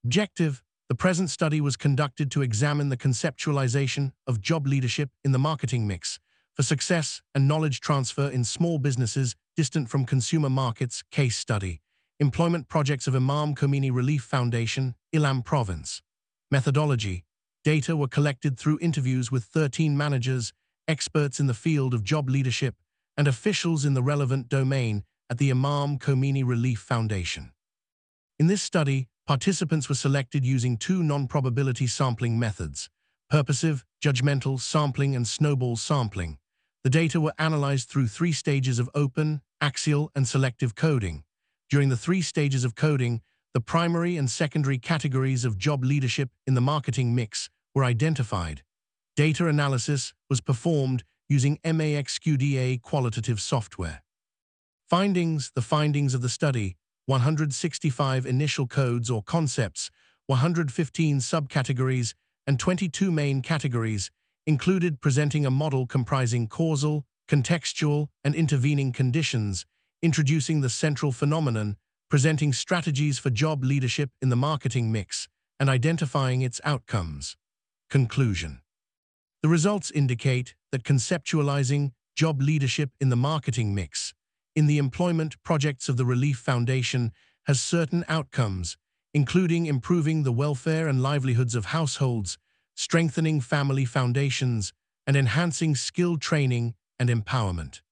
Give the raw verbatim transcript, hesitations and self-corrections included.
Objective: the present study was conducted to examine the conceptualization of job leadership in the marketing mix for success and knowledge transfer in small businesses distant from consumer markets. Case study: employment projects of Imam Khomeini Relief Foundation, Ilam Province. Methodology: data were collected through interviews with thirteen managers, experts in the field of job leadership, and officials in the relevant domain at the Imam Khomeini Relief Foundation. In this study, participants were selected using two non-probability sampling methods: purposive, judgmental sampling and snowball sampling. The data were analyzed through three stages of open, axial, and selective coding. During the three stages of coding, the primary and secondary categories of job leadership in the marketing mix were identified. Data analysis was performed using MAXQDA qualitative software. Findings: the findings of the study: one hundred sixty-five initial codes or concepts, one hundred fifteen subcategories, and twenty-two main categories, included presenting a model comprising causal, contextual, and intervening conditions, introducing the central phenomenon, presenting strategies for job leadership in the marketing mix, and identifying its outcomes. Conclusion: the results indicate that conceptualizing job leadership in the marketing mix in the employment projects of the Relief Foundation has certain outcomes, including improving the welfare and livelihoods of households, strengthening family foundations, and enhancing skill training and empowerment.